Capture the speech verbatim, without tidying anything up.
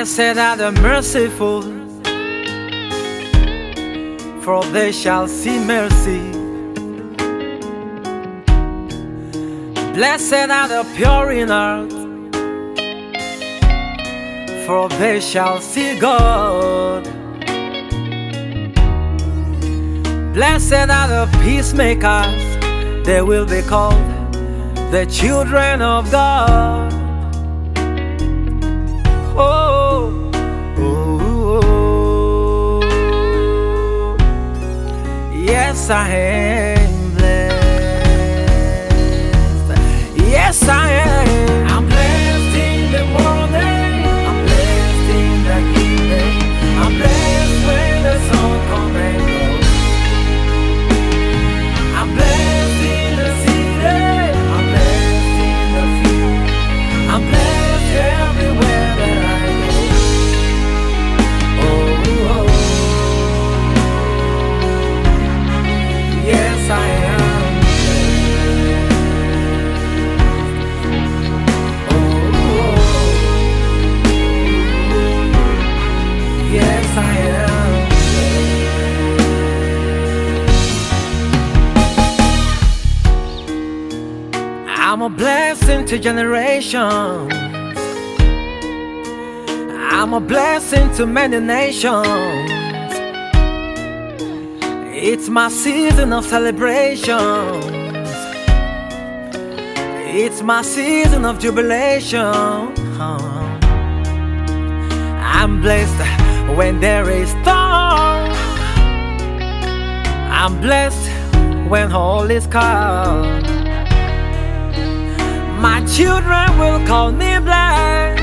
Blessed are the merciful, for they shall see mercy. Blessed are the pure in heart, for they shall see God. Blessed are the peacemakers, they will be called the children of God. Oh, oh, oh. Yes, I am blessed. Yes, I am. I'm blessed in the morning, I'm blessed in the evening, I'm blessed when the sun comes and goes. I'm blessed in the city, I'm blessed in the field, I'm blessed everywhere that I go. Oh, oh. Yes, I am blessed. Oh, oh. Yes, I am blessed. I'm a blessing to generations, I'm a blessing to many nations. It's my season of celebrations, it's my season of jubilation. I'm blessed when there is storm, I'm blessed when all is calm. My children will call me blessed,